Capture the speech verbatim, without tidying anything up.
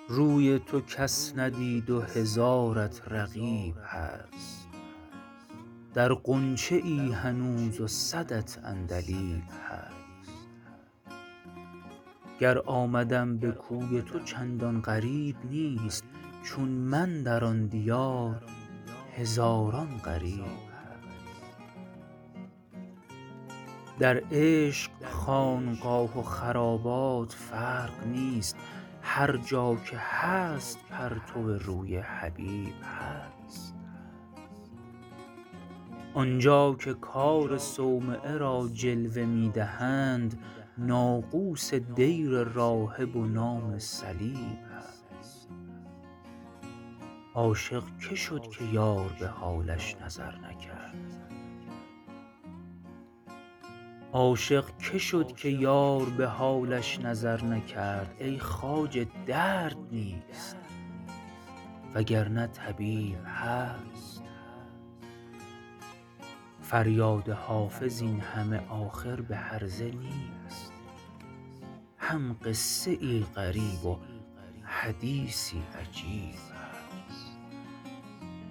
روی تو کس ندید و هزارت رقیب هست، در غنچه ای هنوز و صدت عندلیب هست. گر آمدم به کوی تو چندان غریب نیست، چون من در آن دیار هزاران غریب هست. در عشق خانقاه و خرابات فرق نیست، هر جا که هست پرتو روی حبیب هست. آنجا که کار صومعه را جلوه می دهند، ناقوس دیر راهب و نام صلیب هست. عاشق که شد که یار به حالش نظر نکرد، عاشق که شد که یار به حالش نظر نکرد. ای خواجه درد نیست وگرنه طبیب هست. فریاد حافظ این همه آخر به هرزه نیست، هم قصه ای غریب و حدیثی عجیب.